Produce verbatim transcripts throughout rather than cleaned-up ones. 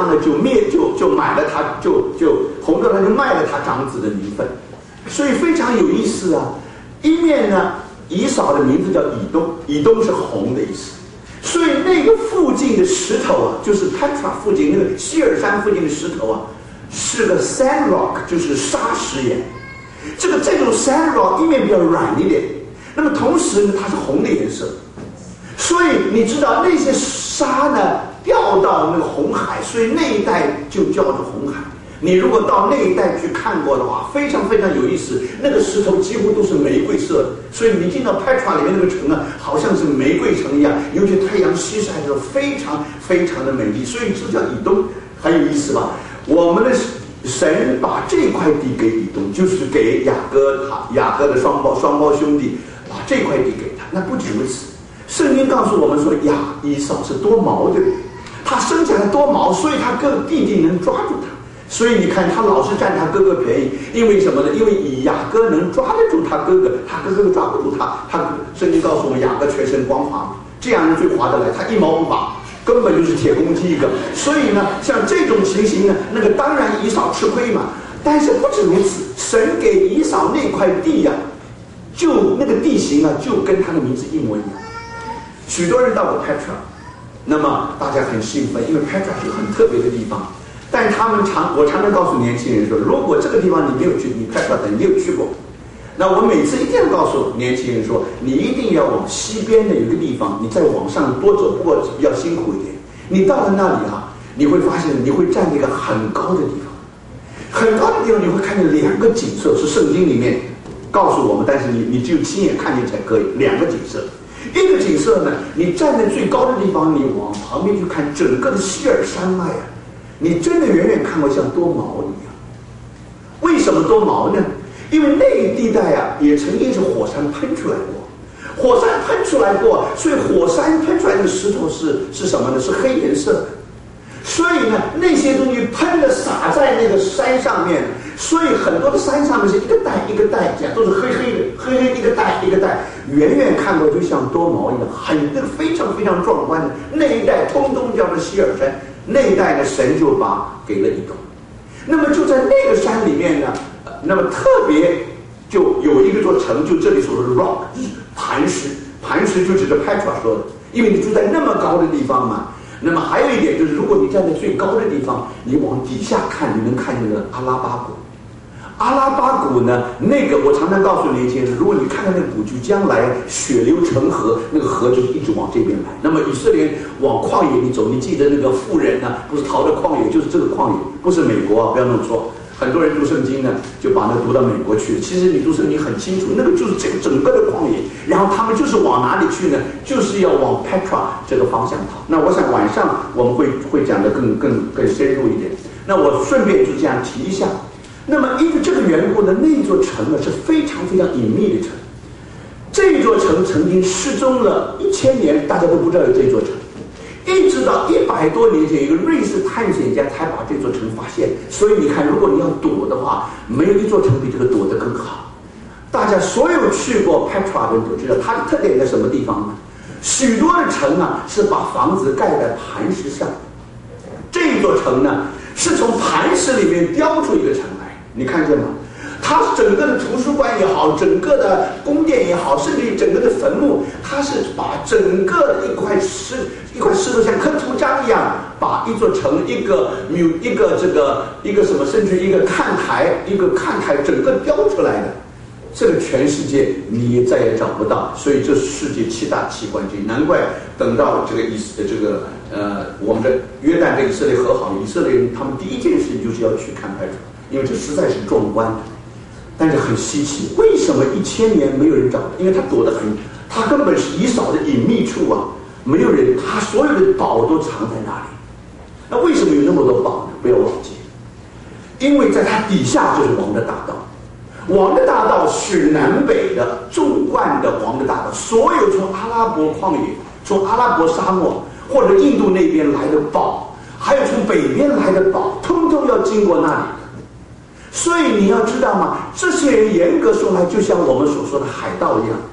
样呢就灭就就买了他就就洪都拉就卖了他长子的名分，所以非常有意思啊。一面呢，以扫的名字叫以东，以东是红的意思，所以那个附近的石头啊，就是 Petra 附近那个希尔山附近的石头啊，是个 sand rock， 就是砂石岩。这个这种 sand rock 一面比较软一点，那么同时呢，它是红的颜色，所以你知道那些沙呢掉到那个红海，所以那一带就叫做红海。你如果到那一带去看过的话，非常非常有意思。那个石头几乎都是玫瑰色的，所以你进到 Petra 里面那个城啊，好像是玫瑰城一样，尤其太阳西晒的时候，非常非常的美丽。所以这叫以东，很有意思吧？我们的神把这块地给以东，就是给雅各雅各的双胞双胞兄弟，把这块地给他。那不仅如此，圣经告诉我们说，亚以扫是多毛的人，他生下来多毛，所以他哥弟弟能抓住他。所以你看，他老是占他哥哥便宜，因为什么呢？因为以雅各能抓得住他哥哥，他哥哥抓不住他。他圣经告诉我们，雅各全身光滑，这样人最划得来，他一毛不拔，根本就是铁公鸡一个。所以呢，像这种情形呢，那个当然以扫吃亏嘛。但是不止如此，神给以扫那块地呀、啊，就那个地形啊，就跟他的名字一模一样。许多人到过 Petra， 那么大家很兴奋，因为 Petra 是个很特别的地方。但他们常，我常常告诉年轻人说，如果这个地方你没有去，你 Petra 你没有去过，那我每次一定要告诉年轻人说，你一定要往西边的有一个地方，你再往上多走，不过比较辛苦一点。你到了那里啊，你会发现你会站在一个很高的地方，很高的地方你会看见两个景色，是圣经里面告诉我们，但是你你只有亲眼看见才可以。两个景色，一个景色呢，你站在最高的地方，你往旁边去看整个的希尔山脉啊。你真的远远看过像多毛一样。为什么多毛呢？因为那一地带啊，也曾经是火山喷出来过，火山喷出来过，所以火山喷出来的石头是是什么呢？是黑颜色的。所以呢，那些东西喷的洒在那个山上面，所以很多的山上面是一个带一个带，这样都是黑黑的，黑黑一个带一个带，远远看过就像多毛一样，很非常非常壮观的。那一带通通叫做希尔山。那一带呢，神就把给了以东。那么就在那个山里面呢，那么特别就有一个座城，就这里说的 rock， 就是磐石，磐石就指着 Petra 说的，因为你住在那么高的地方嘛。那么还有一点就是，如果你站在最高的地方，你往底下看，你能看见的阿拉巴谷。阿拉巴谷呢，那个我常常告诉年轻人，如果你看看那个谷就将来血流成河，那个河就是一直往这边来。那么以色列往旷野里走，你记得那个妇人呢，不是逃到旷野，就是这个旷野，不是美国啊，不要那么说。很多人读圣经呢，就把那读到美国去。其实你读圣经很清楚，那个就是这个整个的旷野，然后他们就是往哪里去呢？就是要往 Petra 这个方向跑。那我想晚上我们会会讲得更更更深入一点。那我顺便就这样提一下。那么因为这个缘故呢，那座城呢是非常非常隐秘的城。这座城曾经失踪了一千年，大家都不知道有这座城。一直到一百多年前，一个瑞士探险家才把这座城发现。所以你看，如果你要躲的话，没有一座城比这个躲得更好。大家所有去过 Petra 的人都知道，它的特点在什么地方呢？许多的城啊是把房子盖在磐石上，这座城呢是从磐石里面雕出一个城来。你看见吗？它整个的图书馆也好，整个的宫殿也好，甚至于整个的坟墓，它是把整个的一块石一块石头像刻图章一样，把一座城一个一个这个一个什么，甚至一个看台一个看台整个雕出来的。这个全世界你也再也找不到，所以这是世界七大奇观之一。难怪等到这个以色这个呃我们的约旦跟以色列和好，以色列人他们第一件事情就是要去看拍照，因为这实在是壮观，但是很稀奇。为什么一千年没有人找？因为他躲得很，他根本是以扫的隐秘处啊，没有人，他所有的宝都藏在那里。那为什么有那么多宝呢？不要忘记，因为在它底下就是王的大道。王的大道是南北的纵贯的王的大道，所有从阿拉伯旷野、从阿拉伯沙漠或者印度那边来的宝，还有从北边来的宝，通通要经过那里。所以你要知道吗？这些人严格说来，就像我们所说的海盗一样，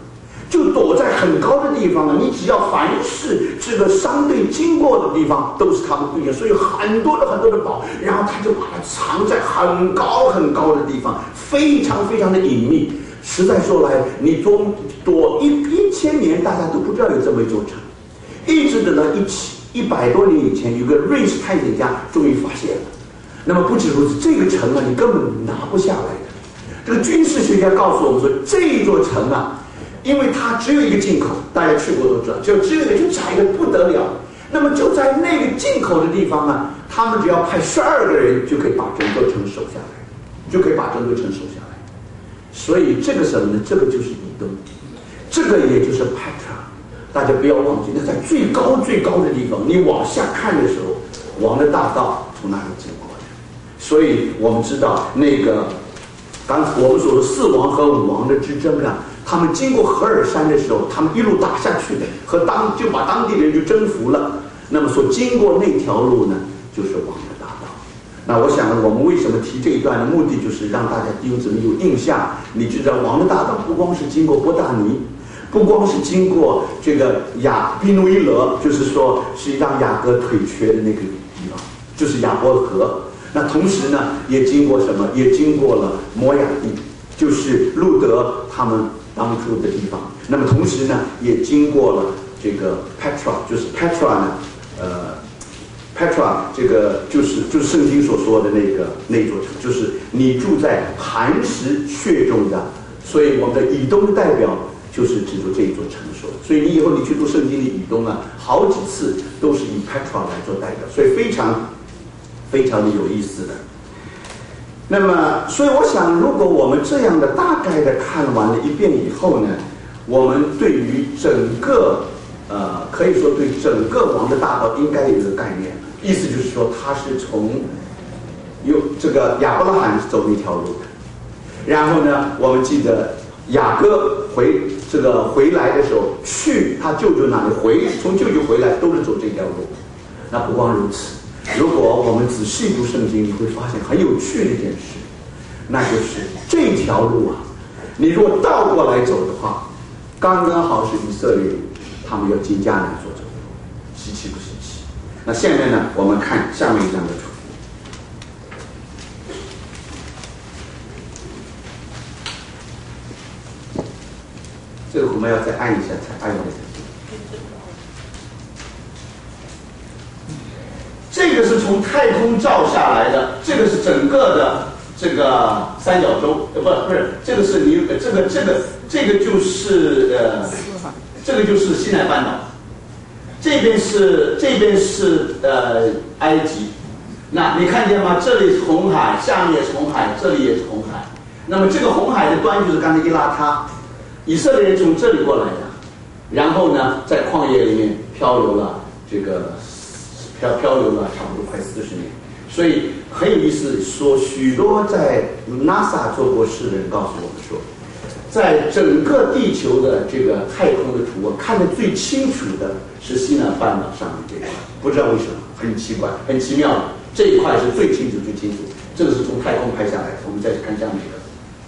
就躲在很高的地方了。你只要凡是这个商队经过的地方，都是他们队员，所以很多的很多的宝，然后他就把它藏在很高很高的地方，非常非常的隐秘。实在说来，你躲躲一一千年，大家都不知道有这么一座城，一直等到一七一百多年以前，有个瑞士探险家终于发现了。那么不止如此，这个城啊，你根本拿不下来的。这个军事学家告诉我们说，这座城啊，因为它只有一个进口，大家去过都知道，就只有一个，就窄的不得了。那么就在那个进口的地方呢，他们只要派十二个人就可以把整座城守下来，就可以把整座城守下来。所以这个什么呢？这个就是以东，这个也就是 Petra。大家不要忘记，那在最高最高的地方，你往下看的时候，王的大道从那里经过的。所以我们知道那个刚我们所说四王和五王的之争啊，他们经过何尔山的时候，他们一路打下去的，和当就把当地人就征服了。那么所经过那条路呢，就是王的大道。那我想我们为什么提这一段的目的，就是让大家弟兄姊妹有印象。你知道王的大道不光是经过伯大尼，不光是经过这个雅比努伊勒，就是说是让雅各腿瘸的那个地方，就是亚伯河。那同时呢，也经过什么？也经过了摩亚地，就是路德他们当初的地方。那么同时呢，也经过了这个 Petra， 就是 Petra 呢，呃 ，Petra 这个就是就是圣经所说的那个那座城，就是你住在磐石穴中的。所以我们的以东的代表就是指出这一座城说。所以你以后你去读圣经的以东啊，好几次都是以 Petra 来做代表，所以非常非常的有意思的。那么，所以我想，如果我们这样的大概的看完了一遍以后呢，我们对于整个呃，可以说对整个王的大道应该有一个概念，意思就是说，他是从有这个亚伯拉罕走那条路的，然后呢，我们记得雅各回这个回来的时候，去他舅舅那里回，从舅舅回来都是走这条路。那不光如此，如果我们仔细读圣经，你会发现很有趣的一件事，那就是这条路啊，你如果倒过来走的话，刚刚好是以色列人他们要进迦南所走的路，稀奇不稀奇？那下面呢，我们看下面一张的图。这个我们要再按一下才按下去。这个是从太空照下来的，这个是整个的这个三角洲，呃，不，不是，这个是你，这个这个这个就是呃，这个就是西奈半岛，这边是这边是呃埃及，那你看见吗？这里是红海，下面也是红海，这里也是红海。那么这个红海的端就是刚才伊拉他。以色列人从这里过来的，然后呢，在旷野里面漂流了，这个漂漂流了差不多快四十年，所以很有意思。说许多在 NASA 做过事的人告诉我们说，在整个地球的这个太空的图啊，看得最清楚的是西南半岛上面这一块，不知道为什么，很奇怪，很奇妙的，这一块是最清楚、最清楚。这个是从太空拍下来的，我们再看下面一个。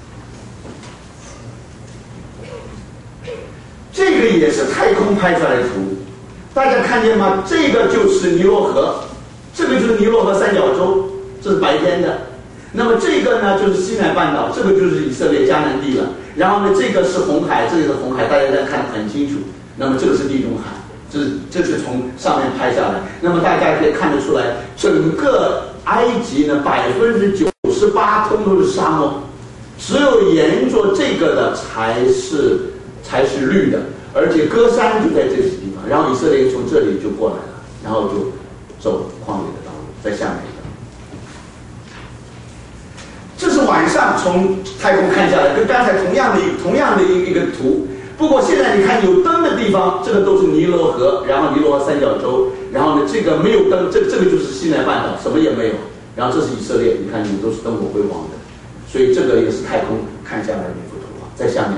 这个也是太空拍出来的图，大家看见吗？这个就是尼罗河，这个就是尼罗河三角洲，这是白天的。那么这个呢，就是西奈半岛，这个就是以色列迦南地了。然后呢，这个是红海，这个是红海，大家在看得很清楚。那么这个是地中海，这是这是从上面拍下来。那么大家可以看得出来，整个埃及呢，百分之九十八通都是沙漠，只有沿着这个的才是。才是绿的，而且歌山就在这个地方，然后以色列人从这里就过来了，然后就走旷野的道路，在下面一个。这是晚上从太空看下来，跟刚才同样的同样的一一个图。不过现在你看有灯的地方，这个都是尼罗河，然后尼罗河三角洲，然后呢这个没有灯，这这个就是西奈半岛，什么也没有。然后这是以色列，你看你都是灯火辉煌的，所以这个也是太空看下来的一幅图啊，在下面。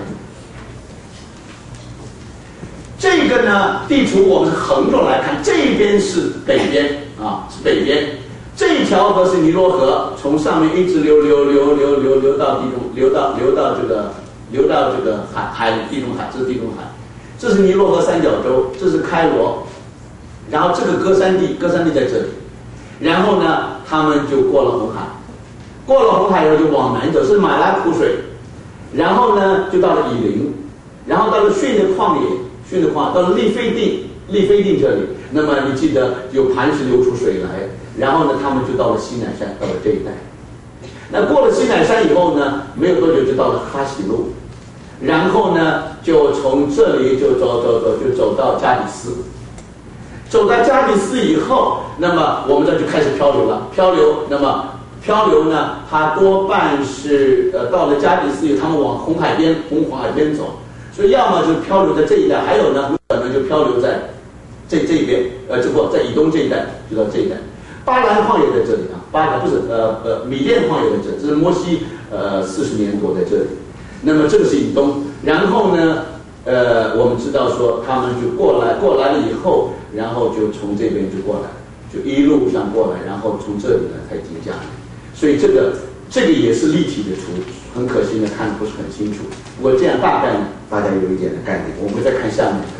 这个呢，地图我们是横着来看，这边是北边啊，是北边。这条河是尼罗河，从上面一直流流流流流流到地中，流到流到这个流到这个海海地中海，这是地中海，这是尼罗河三角洲，这是开罗，然后这个歌珊地，歌珊地在这里，然后呢，他们就过了红海，过了红海以后就往南走，是马拉苦水，然后呢就到了以琳，然后到了逊的旷野，逊的旷野到了利非定，利非定这里，那么你记得有磐石流出水来，然后呢，他们就到了西乃山，到了这一带。那过了西乃山以后呢，没有多久就到了哈喜路，然后呢，就从这里就走走走，就走到加底斯。走到加底斯以后，那么我们这就开始漂流了。漂流，那么漂流呢，它多半是呃到了加底斯以后，他们往红海边、红海边走，所以要么就漂流在这一带，还有呢，可能就漂流在这这一边，呃，这不在以东这一带，就到这一带。巴兰旷野在这里啊，巴兰不是呃呃米甸旷野在这里，这是摩西呃四十年躲在这里。那么这个是以东，然后呢，呃，我们知道说他们就过来，过来了以后，然后就从这边就过来，就一路上过来，然后从这里呢才进家里。所以这个这个也是立体的图，很可惜呢看得不是很清楚。不过这样大概呢大家有一点的概念。我们再看下面的。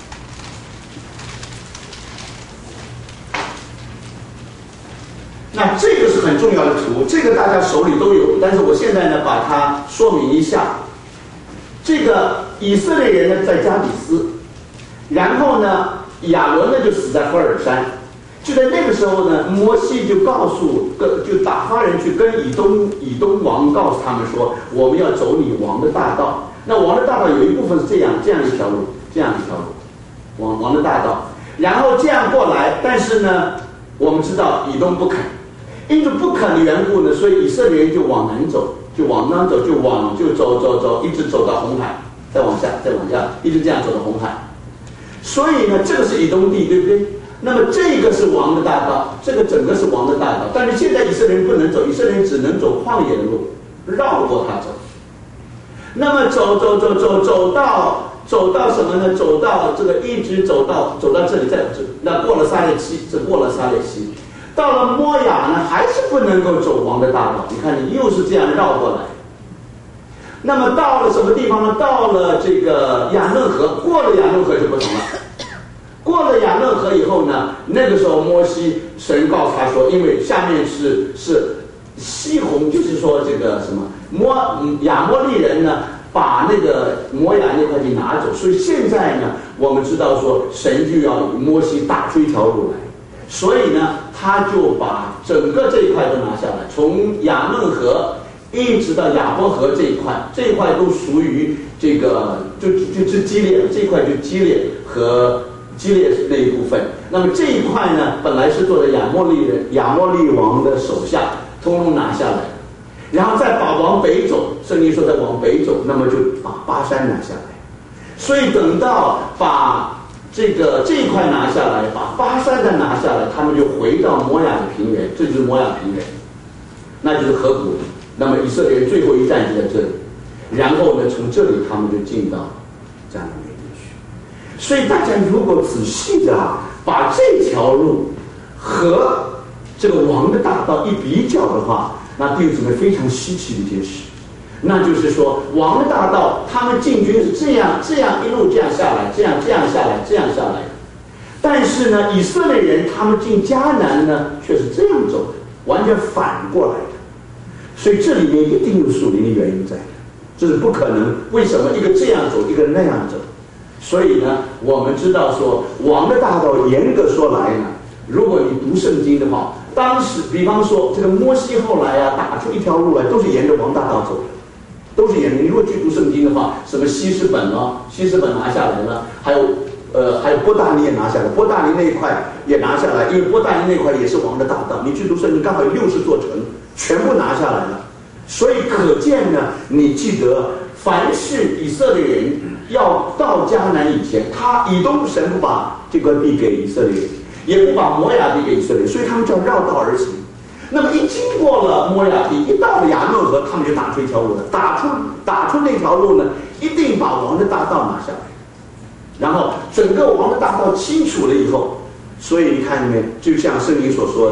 那这个是很重要的图，这个大家手里都有，但是我现在呢把它说明一下。这个以色列人呢在加底斯，然后呢亚伦呢就死在赫尔山，就在那个时候呢，摩西就告诉跟就打发人去跟以东以东王告诉他们说，我们要走你王的大道。那王的大道有一部分是这样这样一条路，这样一条路，王王的大道，然后这样过来，但是呢，我们知道以东不肯。因为不肯的缘故呢，所以以色列人就往南走，就往南走，就往就走走走，一直走到红海，再往下，再往下，一直这样走到红海。所以呢，这个是以东地，对不对？那么这个是王的大道，这个整个是王的大道。但是现在以色列人不能走，以色列人只能走旷野的路，绕过它走。那么走走走走走到走到什么呢？走到这个一直走到走到这里，再这那过了撒列西，这过了撒列西。到了摩亚呢，还是不能够走王的大道。你看，你又是这样绕过来。那么到了什么地方呢？到了这个雅嫩河，过了雅嫩河就不同了。过了雅嫩河以后呢，那个时候摩西神告诉他说，因为下面是是西宏，就是说这个什么摩亚摩利人呢，把那个摩亚那块地拿走，所以现在呢，我们知道说神就要摩西打出一条路来。所以呢，他就把整个这一块都拿下来，从雅嫩河一直到雅波河这一块，这一块都属于这个就就就基列，这一块就基列和基列那一部分。那么这一块呢，本来是做的亚摩利人亚摩利王的手下，通通拿下来，然后再把往北走，圣经说再往北走，那么就把巴山拿下来。所以等到把这个这一块拿下来，把巴山再拿下来，他们就回到摩亚的平原，这就是摩亚平原，那就是河谷。那么以色列人最后一站就在这里，然后呢，从这里他们就进到迦南美地去。所以大家如果仔细的啊，把这条路和这个王的大道一比较的话，那弟兄姊妹非常稀奇的一件事。那就是说，王的大道，他们进军是这样、这样一路这样下来，这样、这样下来、这样下来的。但是呢，以色列人他们进迦南呢，却是这样走的，完全反过来的。所以这里面一定有属灵的原因在的，这是不可能。为什么一个这样走，一个那样走？所以呢，我们知道说，王的大道严格说来呢，如果你读圣经的话，当时比方说这个摩西后来啊，打出一条路来，都是沿着王大道走的。都是沿着。你如果去读圣经的话，什么西施本啊，西施本拿下来了，还有呃还有波大尼也拿下来，波大尼那一块也拿下来，因为波大尼那块也是王的大道。你去读圣经，刚好有六十座城，全部拿下来了。所以可见呢，你记得，凡是以色列人要到迦南以前，他以东神不把这块地给以色列人，也不把摩亚地给以色列人，所以他们就要绕道而行。那么一经过了摩亚地，一到了雅嫩河，他们就打出一条路来，打出打出那条路呢，一定把王的大道拿下来，然后整个王的大道清楚了以后，所以你看里面就像圣经所说的，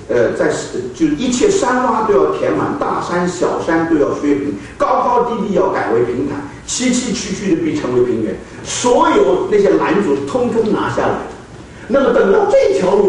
呃，在就是一切山洼都要填满，大山小山都要削平，高高低低要改为平坦，崎崎岖岖的必成为平原。所有那些拦阻，通通拿下来。那么等到这条路